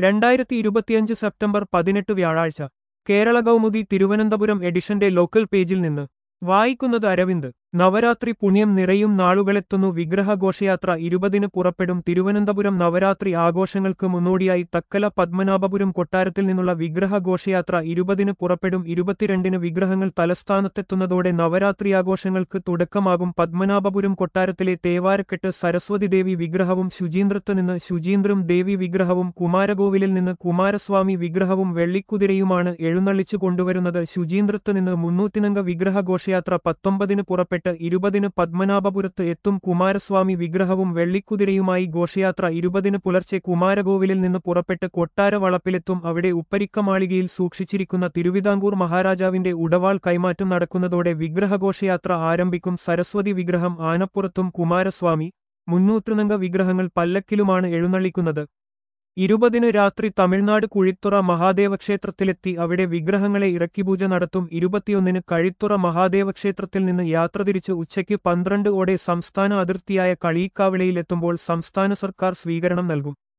2025 September 18 വ്യാഴാഴ്ച കേരള കൗമുദി തിരുവനന്തപുരം എഡിഷന്റെ local പേജിൽ നിന്ന് വായിക്കുന്നത് അരവിന്ദ്. നവരാത്രി പുണ്യം നിറയും നാളുകളെത്തുന്നു. വിഗ്രഹഘോഷയാത്ര 20-ന് പുറപ്പെടും. തിരുവനന്തപുരം നവരാത്രി ആഘോഷങ്ങൾക്ക് മുന്നോടിയായി തക്കല പത്മനാഭപുരം കൊട്ടാരത്തിൽ നിന്നുള്ള വിഗ്രഹഘോഷയാത്ര 20-ന് പുറപ്പെടും. 22-ന് വിഗ്രഹങ്ങൾ തലസ്ഥാനത്തെത്തുന്നതോടെ നവരാത്രിയാഘോഷങ്ങൾക്ക് തുടക്കമാകും. പത്മനാഭപുരം കൊട്ടാരത്തിലെ തേവാരക്കെട്ട് സരസ്വതി ദേവി വിഗ്രഹവും ശുചീന്ദ്രത്ത് നിന്ന് ശുചീന്ദ്രം ദേവി വിഗ്രഹവും കുമാരകോവിലിൽ നിന്ന് കുമാരസ്വാമി വിഗ്രഹവും വെള്ളിക്കുതിരയുമാണ് എഴുന്നള്ളിച്ചു കൊണ്ടുവരുന്നത്. ശുചീന്ദ്രത്ത് നിന്ന് 300-നംഗ വിഗ്രഹഘോഷയാത്ര 19-ന് പുറപ്പെട്ട് 20-ന് പത്മനാഭപുരത്ത് എത്തും. കുമാരസ്വാമി വിഗ്രഹവും വെള്ളിക്കുതിരയുമായി ഘോഷയാത്ര 20-ന് പുലർച്ചെ കുമാരകോവിലിൽ നിന്ന് പുറപ്പെട്ട് കൊട്ടാര വളപ്പിലെത്തും. അവിടെ ഉപ്പരിക്കമാളികയിൽ സൂക്ഷിച്ചിരിക്കുന്ന തിരുവിതാംകൂർ മഹാരാജാവിന്റെ ഉടവാൾ കൈമാറ്റം നടക്കുന്നതോടെ വിഗ്രഹഘോഷയാത്ര ആരംഭിക്കും. സരസ്വതി വിഗ്രഹം ആനപ്പുറത്തും കുമാരസ്വാമി 300-നംഗ വിഗ്രഹങ്ങൾ പല്ലക്കിലുമാണ് എഴുന്നള്ളിക്കുന്നത്. 20-ന് രാത്രി തമിഴ്നാട് കുഴിത്തുറ മഹാദേവക്ഷേത്രത്തിലെത്തി അവിടെ വിഗ്രഹങ്ങളെ ഇറക്കിപൂജ നടത്തും. 21-ന് കഴിത്തുറ മഹാദേവക്ഷേത്രത്തിൽ നിന്ന് യാത്ര തിരിച്ച് ഉച്ചയ്ക്ക് 12 ഓടെ സംസ്ഥാന അതിർത്തിയായ കളിയിക്കാവിളയിലെത്തുമ്പോൾ സംസ്ഥാന സർക്കാർ സ്വീകരണം നൽകും.